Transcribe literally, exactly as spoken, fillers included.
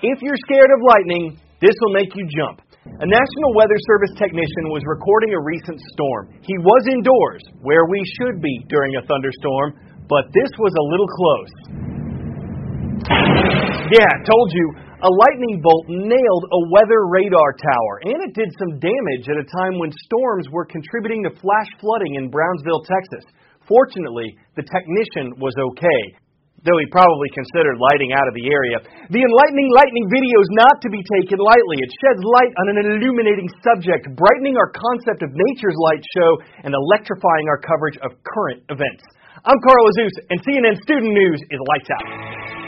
If you're scared of lightning, this will make you jump. A National Weather Service technician was recording a recent storm. He was indoors, where we should be during a thunderstorm, but this was a little close. Yeah, I told you, a lightning bolt nailed a weather radar tower, and it did some damage at a time when storms were contributing to flash flooding in Brownsville, Texas. Fortunately, the technician was okay, though he probably considered lighting out of the area. The enlightening lightning video is not to be taken lightly. It sheds light on an illuminating subject, brightening our concept of nature's light show and electrifying our coverage of current events. I'm Carl Azuz, and C N N Student News is Lights Out.